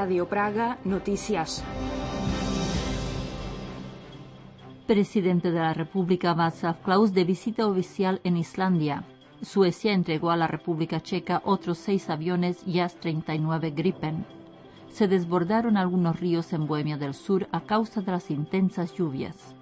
Radio Praga, noticias. Presidente de la República Václav Klaus de visita oficial en Islandia. Suecia entregó a la República Checa otros 6 aviones Jas-39 Gripen. Se desbordaron algunos ríos en Bohemia del Sur a causa de las intensas lluvias.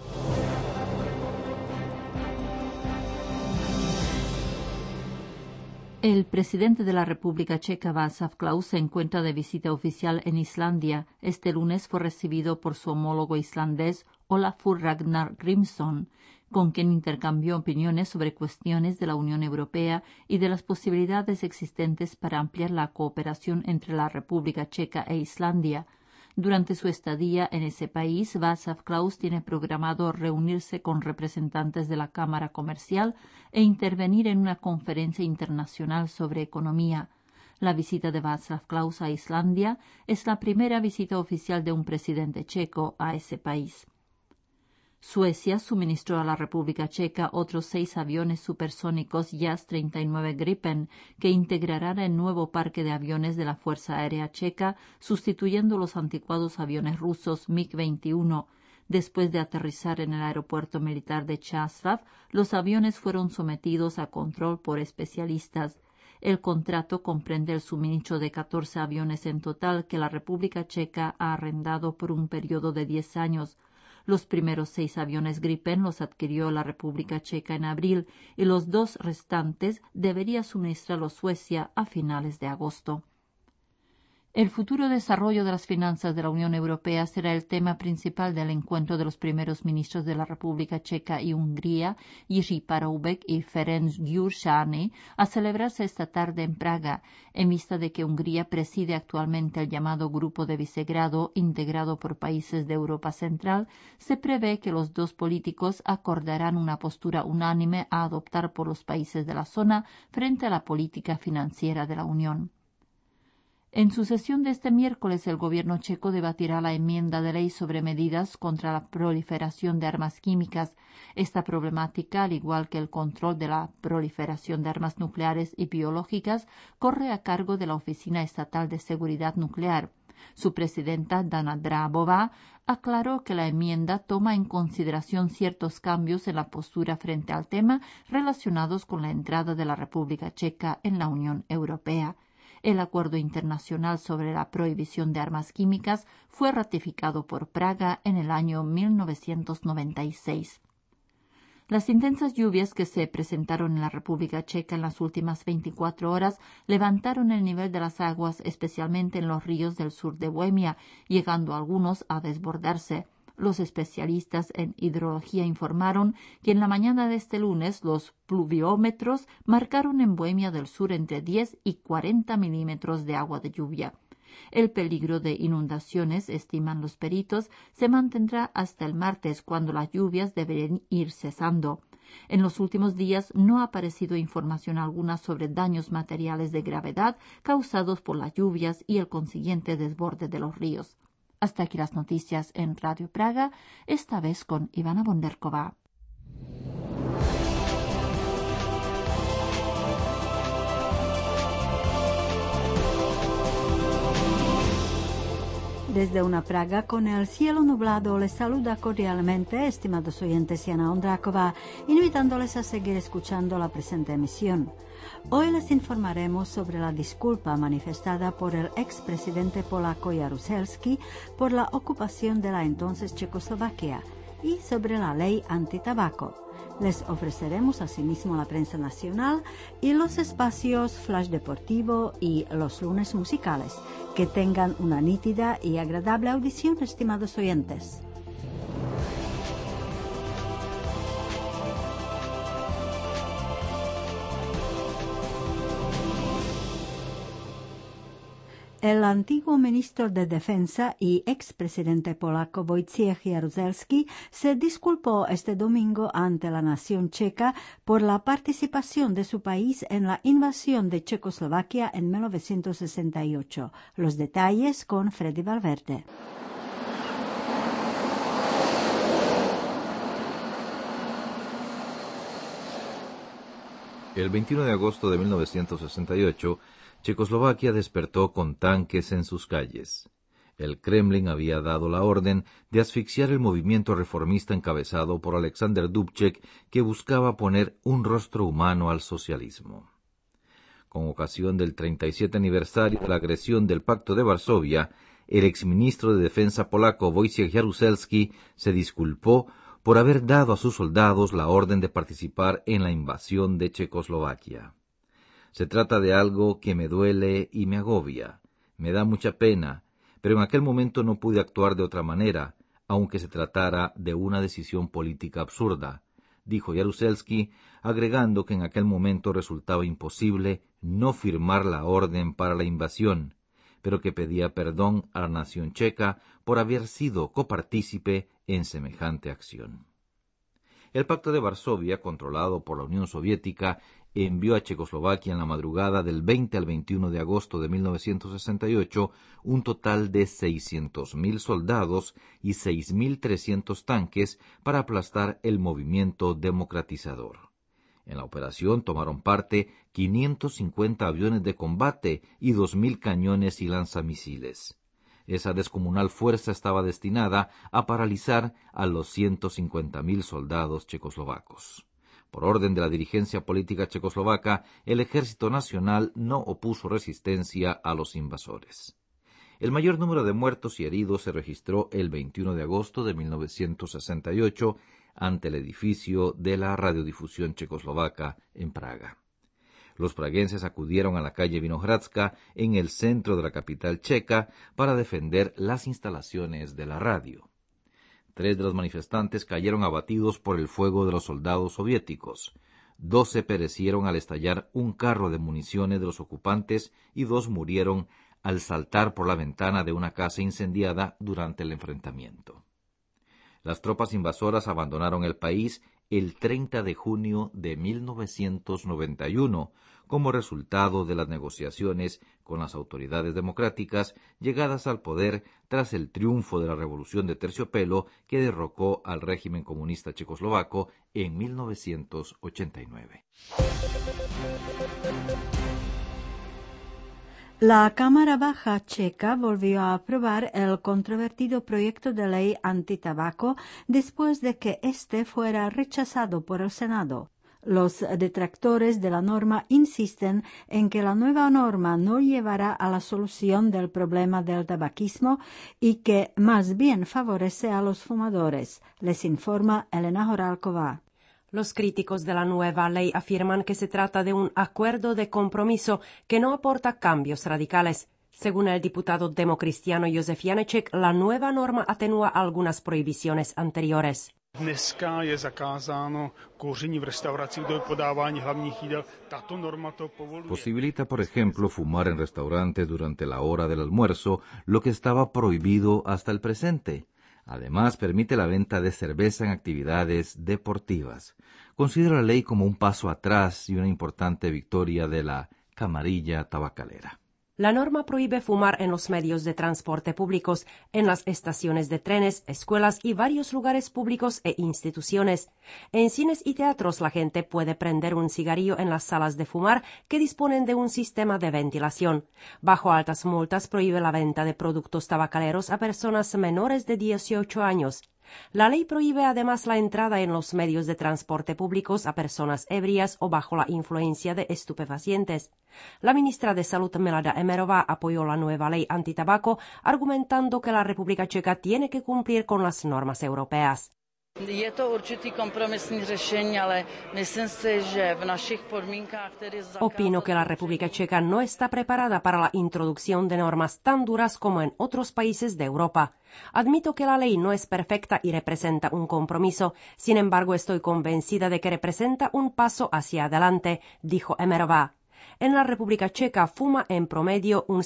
El presidente de la República Checa, Václav Klaus, se encuentra de visita oficial en Islandia. Este lunes fue recibido por su homólogo islandés, Olafur Ragnar Grímsson, con quien intercambió opiniones sobre cuestiones de la Unión Europea y de las posibilidades existentes para ampliar la cooperación entre la República Checa e Islandia. Durante su estadía en ese país, Václav Klaus tiene programado reunirse con representantes de la Cámara Comercial e intervenir en una conferencia internacional sobre economía. La visita de Václav Klaus a Islandia es la primera visita oficial de un presidente checo a ese país. Suecia suministró a la República Checa otros 6 aviones supersónicos Jas-39 Gripen que integrarán el nuevo parque de aviones de la Fuerza Aérea Checa, sustituyendo los anticuados aviones rusos MiG-21. Después de aterrizar en el aeropuerto militar de Čáslav, los aviones fueron sometidos a control por especialistas. El contrato comprende el suministro de 14 aviones en total que la República Checa ha arrendado por un periodo de 10 años. Los primeros 6 aviones Gripen los adquirió la República Checa en abril y los 2 restantes debería suministrarlos Suecia a finales de agosto. El futuro desarrollo de las finanzas de la Unión Europea será el tema principal del encuentro de los primeros ministros de la República Checa y Hungría, Jiří Paroubek y Ferenc Gyurcsány, a celebrarse esta tarde en Praga, en vista de que Hungría preside actualmente el llamado Grupo de Visegrado, integrado por países de Europa Central. Se prevé que los 2 políticos acordarán una postura unánime a adoptar por los países de la zona frente a la política financiera de la Unión. En su sesión de este miércoles, el gobierno checo debatirá la enmienda de ley sobre medidas contra la proliferación de armas químicas. Esta problemática, al igual que el control de la proliferación de armas nucleares y biológicas, corre a cargo de la Oficina Estatal de Seguridad Nuclear. Su presidenta, Dana Drábová, aclaró que la enmienda toma en consideración ciertos cambios en la postura frente al tema relacionados con la entrada de la República Checa en la Unión Europea. El Acuerdo Internacional sobre la Prohibición de Armas Químicas fue ratificado por Praga en el año 1996. Las intensas lluvias que se presentaron en la República Checa en las últimas 24 horas levantaron el nivel de las aguas, especialmente en los ríos del sur de Bohemia, llegando algunos a desbordarse. Los especialistas en hidrología informaron que en la mañana de este lunes los pluviómetros marcaron en Bohemia del Sur entre 10 y 40 milímetros de agua de lluvia. El peligro de inundaciones, estiman los peritos, se mantendrá hasta el martes, cuando las lluvias deberán ir cesando. En los últimos días no ha aparecido información alguna sobre daños materiales de gravedad causados por las lluvias y el consiguiente desborde de los ríos. Hasta aquí las noticias en Radio Praga, esta vez con Ivana Bonderková. Desde una Praga con el cielo nublado les saluda cordialmente, estimados oyentes, Jana Ondráková, invitándoles a seguir escuchando la presente emisión. Hoy les informaremos sobre la disculpa manifestada por el expresidente polaco Jaruzelski por la ocupación de la entonces Checoslovaquia y sobre la ley antitabaco. Les ofreceremos asimismo la prensa nacional y los espacios Flash Deportivo y los lunes musicales. Que tengan una nítida y agradable audición, estimados oyentes. El antiguo ministro de Defensa y expresidente polaco Wojciech Jaruzelski se disculpó este domingo ante la nación checa por la participación de su país en la invasión de Checoslovaquia en 1968. Los detalles con Freddy Valverde. El 21 de agosto de 1968, Checoslovaquia despertó con tanques en sus calles. El Kremlin había dado la orden de asfixiar el movimiento reformista encabezado por Alexander Dubček, que buscaba poner un rostro humano al socialismo. Con ocasión del 37 aniversario de la agresión del Pacto de Varsovia, el exministro de Defensa polaco Wojciech Jaruzelski se disculpó por haber dado a sus soldados la orden de participar en la invasión de Checoslovaquia. Se trata de algo que me duele y me agobia. Me da mucha pena, pero en aquel momento no pude actuar de otra manera, aunque se tratara de una decisión política absurda, dijo Jaruzelski, agregando que en aquel momento resultaba imposible no firmar la orden para la invasión, pero que pedía perdón a la nación checa por haber sido copartícipe en semejante acción. El Pacto de Varsovia, controlado por la Unión Soviética, envió a Checoslovaquia en la madrugada del 20 al 21 de agosto de 1968 un total de 600.000 soldados y 6.300 tanques para aplastar el movimiento democratizador. En la operación tomaron parte 550 aviones de combate y 2.000 cañones y lanzamisiles. Esa descomunal fuerza estaba destinada a paralizar a los 150.000 soldados checoslovacos. Por orden de la dirigencia política checoslovaca, el Ejército Nacional no opuso resistencia a los invasores. El mayor número de muertos y heridos se registró el 21 de agosto de 1968 ante el edificio de la radiodifusión checoslovaca en Praga. Los praguenses acudieron a la calle Vinohradska en el centro de la capital checa para defender las instalaciones de la radio. 3 de los manifestantes cayeron abatidos por el fuego de los soldados soviéticos. 12 perecieron al estallar un carro de municiones de los ocupantes y 2 murieron al saltar por la ventana de una casa incendiada durante el enfrentamiento. Las tropas invasoras abandonaron el país el 30 de junio de 1991, como resultado de las negociaciones con las autoridades democráticas llegadas al poder tras el triunfo de la Revolución de Terciopelo que derrocó al régimen comunista checoslovaco en 1989. La Cámara Baja checa volvió a aprobar el controvertido proyecto de ley antitabaco después de que éste fuera rechazado por el Senado. Los detractores de la norma insisten en que la nueva norma no llevará a la solución del problema del tabaquismo y que más bien favorece a los fumadores. Les informa Elena Horálková. Los críticos de la nueva ley afirman que se trata de un acuerdo de compromiso que no aporta cambios radicales. Según el diputado democristiano Josef Janeček, la nueva norma atenúa algunas prohibiciones anteriores. Dneska je zakázáno kouření v restauracích do podávání hlavních jídel. Tato norma to povoluje. Posibilita, por ejemplo, fumar en restaurantes durante la hora del almuerzo, lo que estaba prohibido hasta el presente. Además, permite la venta de cerveza en actividades deportivas. Considero la ley como un paso atrás y una importante victoria de la camarilla tabacalera. La norma prohíbe fumar en los medios de transporte públicos, en las estaciones de trenes, escuelas y varios lugares públicos e instituciones. En cines y teatros la gente puede prender un cigarrillo en las salas de fumar que disponen de un sistema de ventilación. Bajo altas multas prohíbe la venta de productos tabacaleros a personas menores de 18 años. La ley prohíbe además la entrada en los medios de transporte públicos a personas ebrias o bajo la influencia de estupefacientes. La ministra de Salud Milada Emmerová apoyó la nueva ley antitabaco, argumentando que la República Checa tiene que cumplir con las normas europeas. Je to určitý kompromisní řešení, ale myslím si, že v našich podmínkách tedy Opino que la República Checa no está preparada para la introducción de normas tan duras como en otros países de Europa. Admito que la ley no es perfecta y representa un compromiso, sin embargo estoy convencida de que representa un paso hacia adelante, dijo Emmerová. En la República Checa fuma en promedio un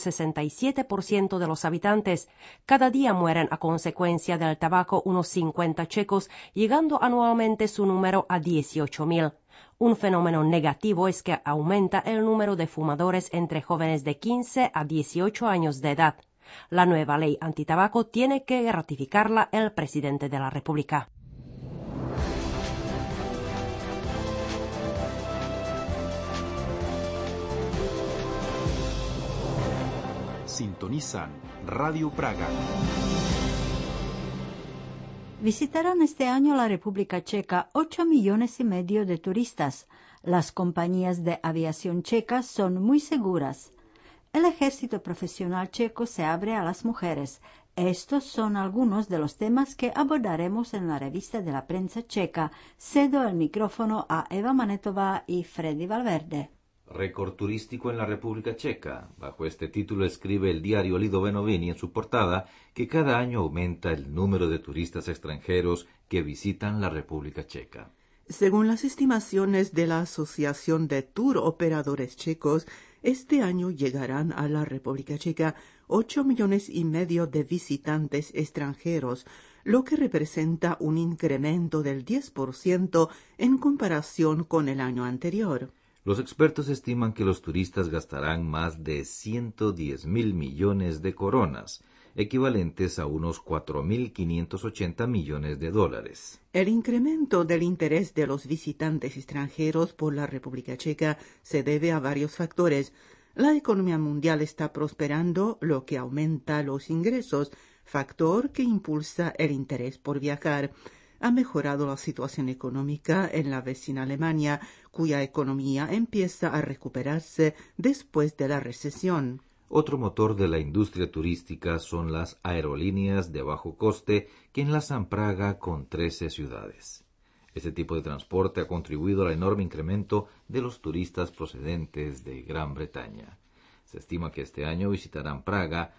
67% de los habitantes. Cada día mueren a consecuencia del tabaco unos 50 checos, llegando anualmente su número a 18.000. Un fenómeno negativo es que aumenta el número de fumadores entre jóvenes de 15 a 18 años de edad. La nueva ley antitabaco tiene que ratificarla el presidente de la República. Sintonizan Radio Praga. Visitarán este año la República Checa 8,5 millones de turistas. Las compañías de aviación checas son muy seguras. El ejército profesional checo se abre a las mujeres. Estos son algunos de los temas que abordaremos en la revista de la prensa checa. Cedo el micrófono a Eva Manetová y Freddy Valverde. Récord turístico en la República Checa. Bajo este título escribe el diario Lidové Noviny en su portada que cada año aumenta el número de turistas extranjeros que visitan la República Checa. Según las estimaciones de la Asociación de Tour Operadores Checos, este año llegarán a la República Checa 8,5 millones de visitantes extranjeros, lo que representa un incremento del 10% en comparación con el año anterior. Los expertos estiman que los turistas gastarán más de 110,000 millones de coronas, equivalentes a unos 4.580 millones de dólares. El incremento del interés de los visitantes extranjeros por la República Checa se debe a varios factores. La economía mundial está prosperando, lo que aumenta los ingresos, factor que impulsa el interés por viajar. Ha mejorado la situación económica en la vecina Alemania, cuya economía empieza a recuperarse después de la recesión. Otro motor de la industria turística son las aerolíneas de bajo coste que enlazan Praga con 13 ciudades. Este tipo de transporte ha contribuido al enorme incremento de los turistas procedentes de Gran Bretaña. Se estima que este año visitarán Praga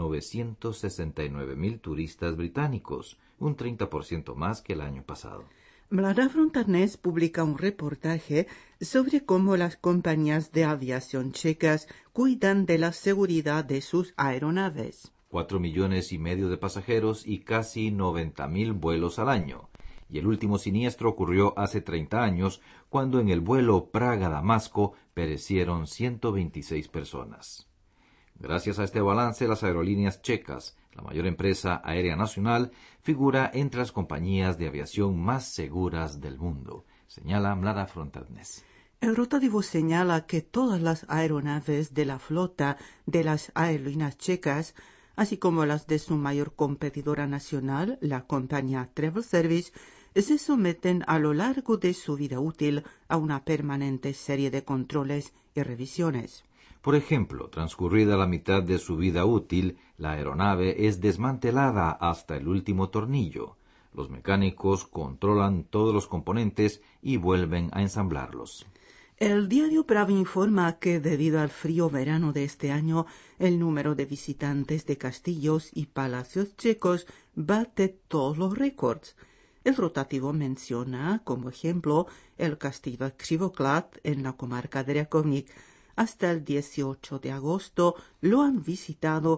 969,000 turistas británicos, un 30% más que el año pasado. Mladá Frontarnés publica un reportaje sobre cómo las compañías de aviación checas cuidan de la seguridad de sus aeronaves. 4,5 millones de pasajeros y casi 90,000 vuelos al año. Y el último siniestro ocurrió hace 30 años, cuando en el vuelo Praga-Damasco perecieron 126 personas. Gracias a este balance, las aerolíneas checas, la mayor empresa aérea nacional, figura entre las compañías de aviación más seguras del mundo, señala Mladá Frontarnés. El rotativo señala que todas las aeronaves de la flota de las aerolíneas checas, así como las de su mayor competidora nacional, la compañía Travel Service, se someten a lo largo de su vida útil a una permanente serie de controles y revisiones. Por ejemplo, transcurrida la mitad de su vida útil, la aeronave es desmantelada hasta el último tornillo. Los mecánicos controlan todos los componentes y vuelven a ensamblarlos. El diario Pravi informa que debido al frío verano de este año, el número de visitantes de castillos y palacios checos bate todos los récords. El rotativo menciona como ejemplo el castillo Křivoklát en la comarca de Rakovník. Hasta el 18 de agosto lo han visitado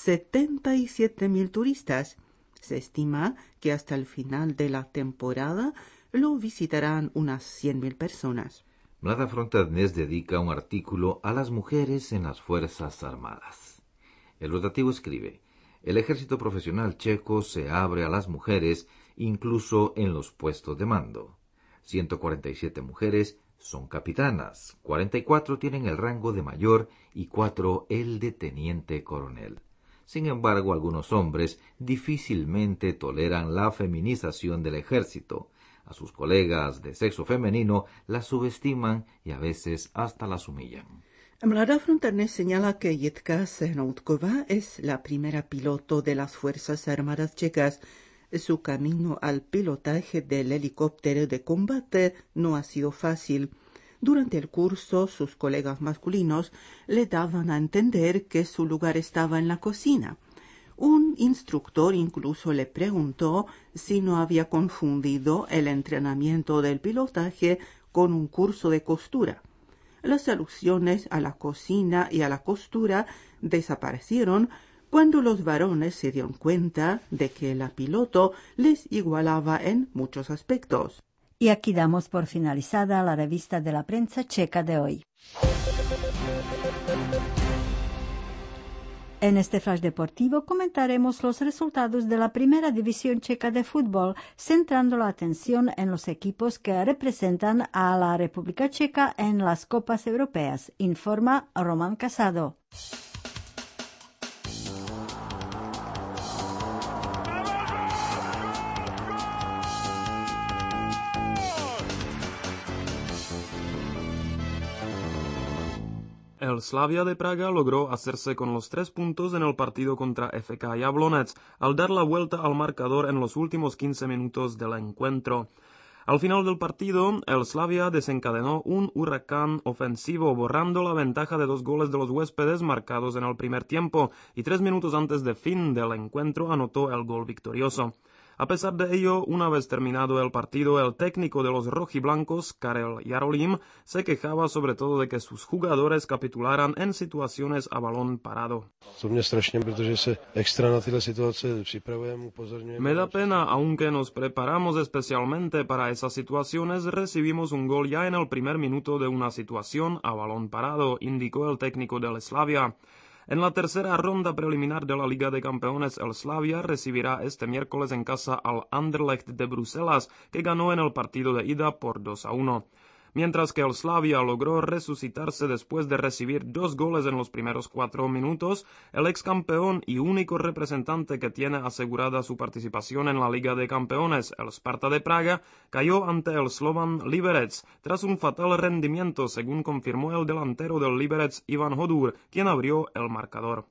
77,000 turistas. Se estima que hasta el final de la temporada lo visitarán unas 100,000 personas. Mladá Frontarnés dedica un artículo a las mujeres en las Fuerzas Armadas. El rotativo escribe: el ejército profesional checo se abre a las mujeres incluso en los puestos de mando. 147 mujeres son capitanas, 44 tienen el rango de mayor y 4 el de teniente coronel. Sin embargo, algunos hombres difícilmente toleran la feminización del ejército. A sus colegas de sexo femenino las subestiman y a veces hasta las humillan. Mladá Frontarnés señala que Jitka Sehnoutková es la primera piloto de las Fuerzas Armadas checas. Su camino al pilotaje del helicóptero de combate no ha sido fácil. Durante el curso, sus colegas masculinos le daban a entender que su lugar estaba en la cocina. Un instructor incluso le preguntó si no había confundido el entrenamiento del pilotaje con un curso de costura. Las alusiones a la cocina y a la costura desaparecieron cuando los varones se dieron cuenta de que la piloto les igualaba en muchos aspectos. Y aquí damos por finalizada la revista de la prensa checa de hoy. En este flash deportivo comentaremos los resultados de la primera división checa de fútbol, centrando la atención en los equipos que representan a la República Checa en las Copas Europeas, informa Roman Casado. El Slavia de Praga logró hacerse con los 3 puntos en el partido contra FK Jablonec, al dar la vuelta al marcador en los últimos 15 minutos del encuentro. Al final del partido, el Slavia desencadenó un huracán ofensivo, borrando la ventaja de 2 goles de los huéspedes marcados en el primer tiempo, y 3 minutos antes de fin del encuentro anotó el gol victorioso. A pesar de ello, una vez terminado el partido, el técnico de los rojiblancos, Karel Jarolim, se quejaba sobre todo de que sus jugadores capitularan en situaciones a balón parado. Me da pena, aunque nos preparamos especialmente para esas situaciones, recibimos un gol ya en el primer minuto de una situación a balón parado, indicó el técnico del Slavia. En la tercera ronda preliminar de la Liga de Campeones, el Slavia recibirá este miércoles en casa al Anderlecht de Bruselas, que ganó en el partido de ida por 2-1. Mientras que el Slavia logró resucitarse después de recibir 2 goles en los primeros 4 minutos, el ex campeón y único representante que tiene asegurada su participación en la Liga de Campeones, el Sparta de Praga, cayó ante el Slovan Liberec tras un fatal rendimiento, según confirmó el delantero del Liberec Ivan Hodur, quien abrió el marcador.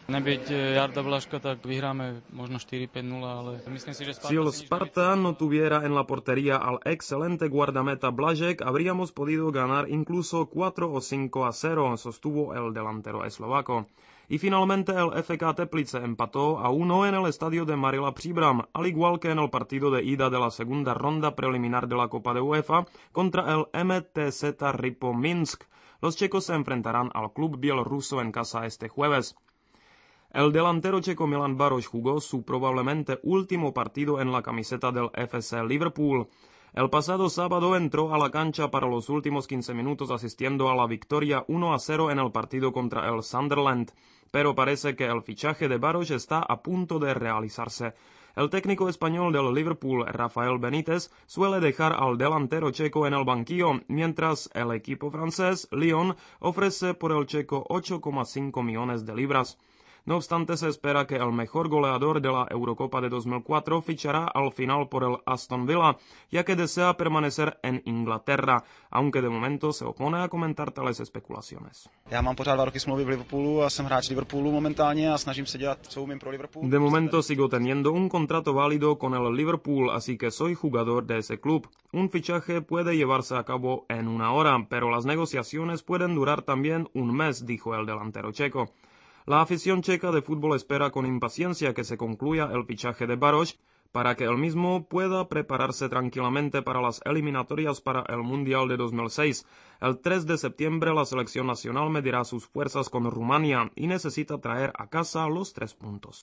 Si el Sparta no tuviera en la portería al excelente guardameta Blažek, habríamos podido ganar incluso 4 o 5-0, sostuvo el delantero eslovaco. Y finalmente el FK Teplice empató a 1 en el estadio de Marila Příbram, al igual que en el partido de ida de la segunda ronda preliminar de la Copa de UEFA contra el MTZ Ripo Minsk. Los checos se enfrentarán al club bielorruso en casa este jueves. El delantero checo Milan Baroš jugó su probablemente último partido en la camiseta del FC Liverpool. El pasado sábado entró a la cancha para los últimos 15 minutos asistiendo a la victoria 1-0 en el partido contra el Sunderland, pero parece que el fichaje de Baroš está a punto de realizarse. El técnico español del Liverpool, Rafael Benítez, suele dejar al delantero checo en el banquillo, mientras el equipo francés, Lyon, ofrece por el checo 8,5 millones de libras. No obstante, se espera que el mejor goleador de la Eurocopa de 2004 fichará al final por el Aston Villa, ya que desea permanecer en Inglaterra, aunque de momento se opone a comentar tales especulaciones. Já mám pořád 2 roky smlouvy v Liverpoolu a jsem hráč Liverpoolu momentálně a snažím se dělat, co umím pro Liverpool. De momento sigo teniendo un contrato válido con el Liverpool, así que soy jugador de ese club. Un fichaje puede llevarse a cabo en 1 hora, pero las negociaciones pueden durar también 1 mes, dijo el delantero checo. La afición checa de fútbol espera con impaciencia que se concluya el fichaje de Baroš para que él mismo pueda prepararse tranquilamente para las eliminatorias para el Mundial de 2006. El 3 de septiembre la selección nacional medirá sus fuerzas con Rumania y necesita traer a casa los 3 puntos.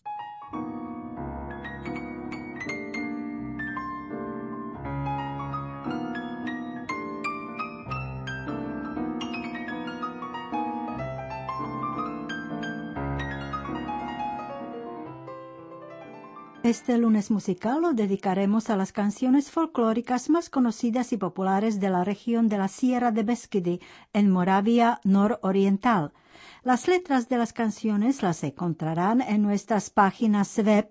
Este lunes musical lo dedicaremos a las canciones folclóricas más conocidas y populares de la región de la Sierra de Beskidi, en Moravia nororiental. Las letras de las canciones las encontrarán en nuestras páginas web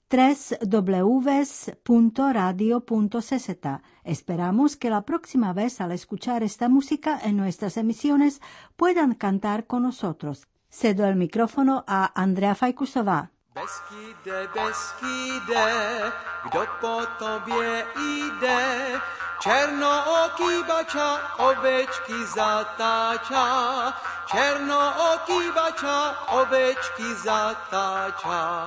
www.radio.cz. Esperamos que la próxima vez al escuchar esta música en nuestras emisiones puedan cantar con nosotros. Cedo el micrófono a Andrea Fajkusová. Beskide, Beskide, kdo po tobě jde? Černooký bača ovečky zatáča, černooký bača ovečky zatáča.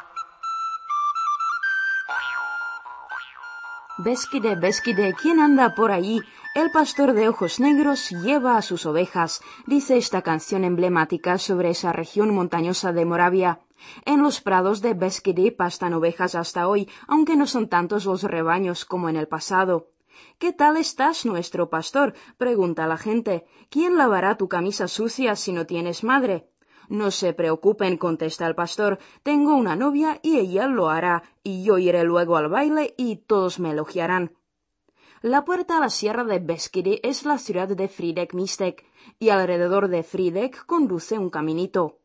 Beskide, Beskide, ¿quién anda por allí? El pastor de ojos negros lleva a sus ovejas, dice esta canción emblemática sobre esa región montañosa de Moravia. En los prados de Beskidi pastan ovejas hasta hoy, aunque no son tantos los rebaños como en el pasado. ¿Qué tal estás, nuestro pastor?, pregunta la gente. ¿Quién lavará tu camisa sucia si no tienes madre? No se preocupen, contesta el pastor. Tengo una novia y ella lo hará, y yo iré luego al baile y todos me elogiarán. La puerta a la sierra de Beskidi es la ciudad de Frýdek Místek, y alrededor de Frýdek conduce un caminito.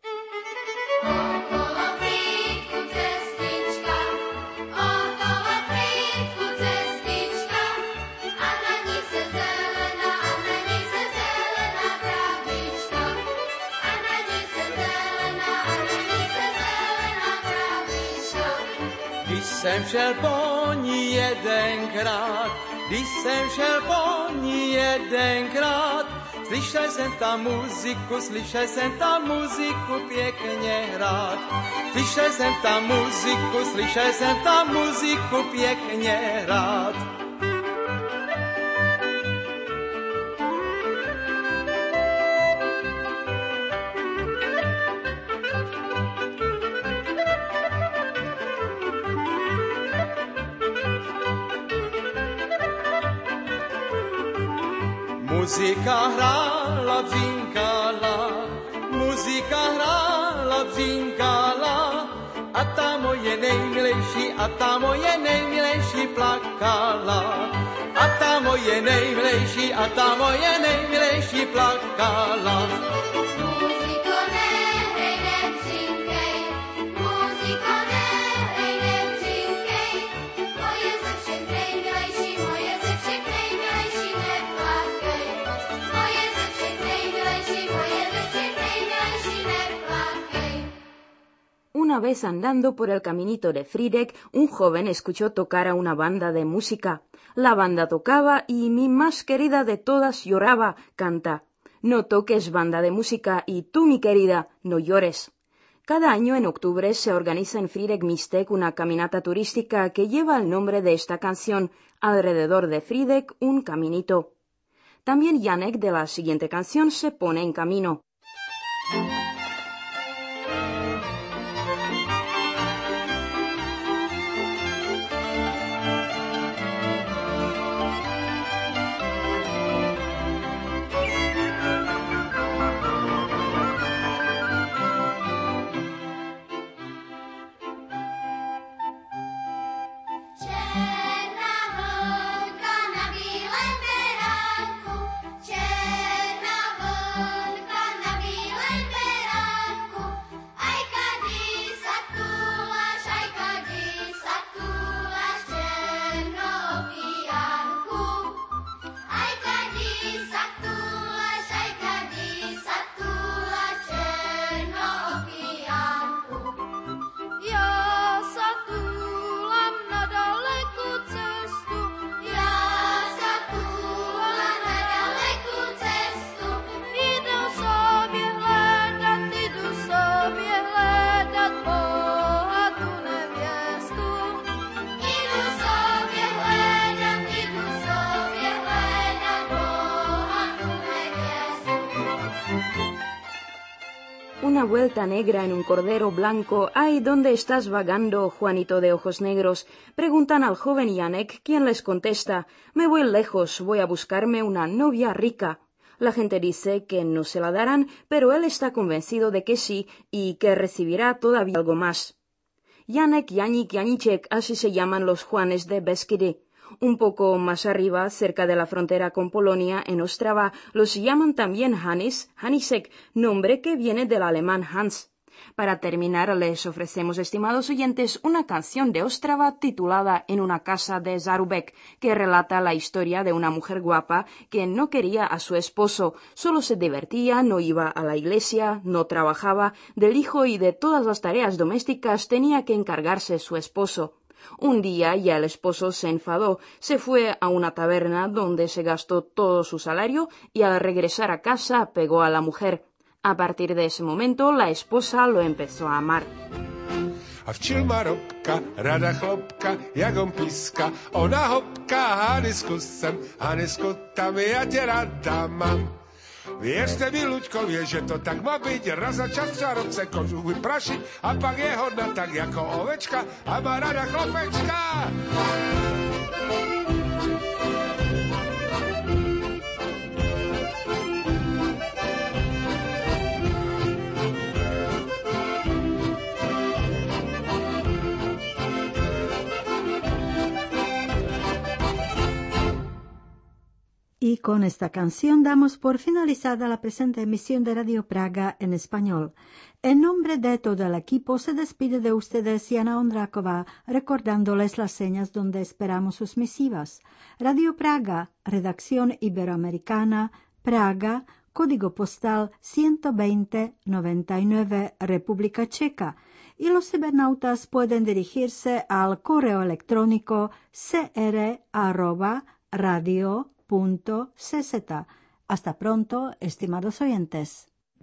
jsem šel po ní jedenkrát, když jsem šel po ní jedenkrát, slyšel jsem tam muziku pěkně hrát. Slyšel jsem tam muziku pěkně hrát. Muzika hrála, břínkala, a ta moje nejmilejší plakala. A ta moje nejmilejší plakala. Una vez andando por el caminito de Frýdek, un joven escuchó tocar a una banda de música. La banda tocaba y mi más querida de todas lloraba, canta. No toques, banda de música, y tú, mi querida, no llores. Cada año en octubre se organiza en Frýdek Místek una caminata turística que lleva el nombre de esta canción, Alrededor de Frýdek, un caminito. También Janek de la siguiente canción se pone en camino. Una vuelta negra en un cordero blanco. ¡Ay, dónde estás vagando, Juanito de ojos negros! Preguntan al joven Janek, quien les contesta: me voy lejos, voy a buscarme una novia rica. La gente dice que no se la darán, pero él está convencido de que sí y que recibirá todavía algo más. Janek, Janik, Janíček, así se llaman los Juanes de Beskide. Un poco más arriba, cerca de la frontera con Polonia, en Ostrava, los llaman también Hannes, Hanisek, nombre que viene del alemán Hans. Para terminar, les ofrecemos, estimados oyentes, una canción de Ostrava titulada En una casa de Zarubek, que relata la historia de una mujer guapa que no quería a su esposo, solo se divertía, no iba a la iglesia, no trabajaba, del hijo y de todas las tareas domésticas tenía que encargarse su esposo. Un día ya el esposo se enfadó, se fue a una taberna donde se gastó todo su salario y al regresar a casa pegó a la mujer. A partir de ese momento la esposa lo empezó a amar. A včilma robka, rada chlopka, jak on píska, ona hopka, Hanisku sem, Hanisku tam, ja tě rada mám. Věřte mi, Luďkově, že to tak má být, raz za čas čarovce kožu vyprašit a pak je hodna tak jako ovečka a má rada chlopečka. Y con esta canción damos por finalizada la presente emisión de Radio Praga en español. En nombre de todo el equipo se despide de ustedes Jana Ondráková, recordándoles las señas donde esperamos sus misivas. Radio Praga, redacción iberoamericana, Praga, código postal 12099 República Checa y los cibernautas pueden dirigirse al correo electrónico cr@radio.cz. Hasta pronto, estimados oyentes.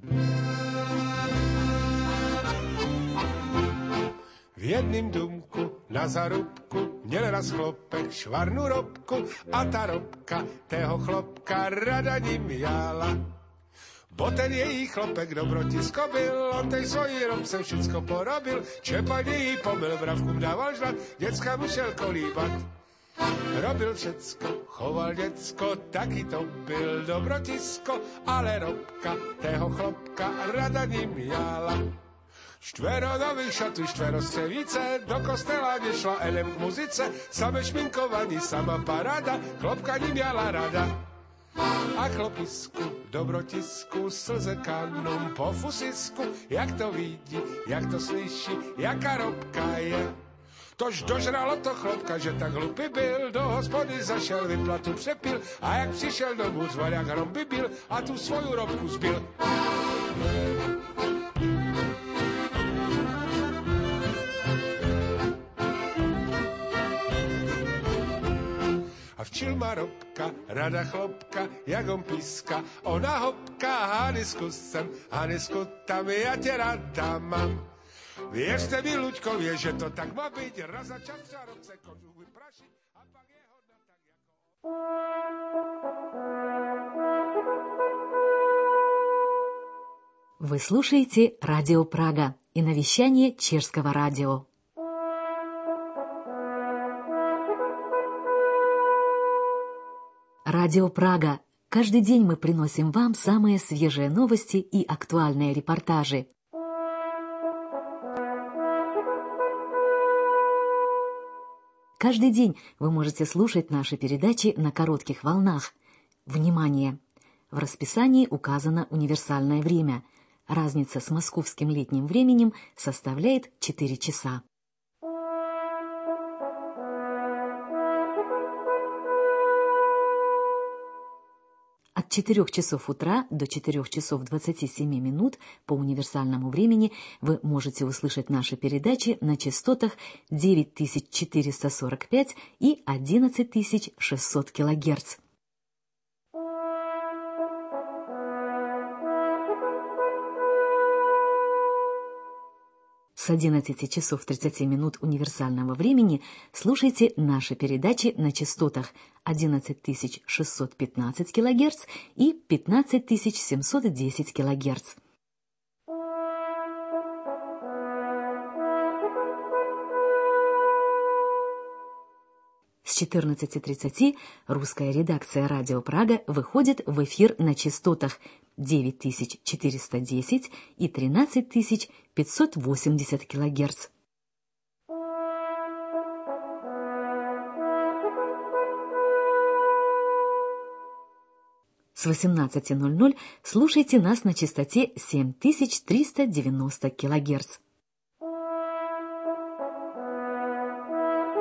V jedným důmku na zarubku měl raz chlopek švarnu robku a ta robka tého chlopka rada ním jala. Bo ten její chlopek dobrotisko byl, on tej svojí robce všecko porobil, čepaně jí pomyl, bravkům dával žrat, děcka mu šel kolíbat. Robil všecko, choval děcko, taky to byl dobrotisko, ale robka tého chlopka rada ním jala. Štvero do vyšatu, štvero střevíce, do kostela nešla elem k muzice, same šminkovaní, sama paráda, chlopka ním jala rada. A chlopisku, dobrotisku, slze kanom po fusisku, jak to vidí, jak to slyší, jaká robka je. Tož dožralo to chlopka, že tak hlupý byl, do hospody zašel, vyplatu přepil, a jak přišel domů, zval jak hromby byl, a tu svoju robku zbil. A včil má robka, rada chlopka, jak on píska, ona hopka, Hanisku sem, Hanisku tam, já tě rada mám. Věřte mi, Luďkově, že to tak má být, raz za čas třeba robce kožuch vyprašit, a pak je hodna tak jako... Вы слушаете Радио Прага и на вещание Чешского радио. Радио Прага. Каждый день мы приносим вам самые свежие новости и актуальные репортажи. Каждый день вы можете слушать наши передачи на коротких волнах. Внимание! В расписании указано универсальное время. Разница с московским летним временем составляет 4 часа. От 4 часов утра до 4 часов 27 минут по универсальному времени вы можете услышать наши передачи на частотах 9445 и 11600 килогерц. С 11 часов 30 минут универсального времени слушайте наши передачи на частотах 11615 кГц и 15710 кГц. С 14:30 русская редакция «Радио Прага» выходит в эфир на частотах 9410 и 13580 кГц. С 18:00 слушайте нас на частоте 7390 кГц.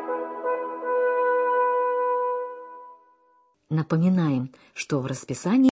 Напоминаем, что в расписании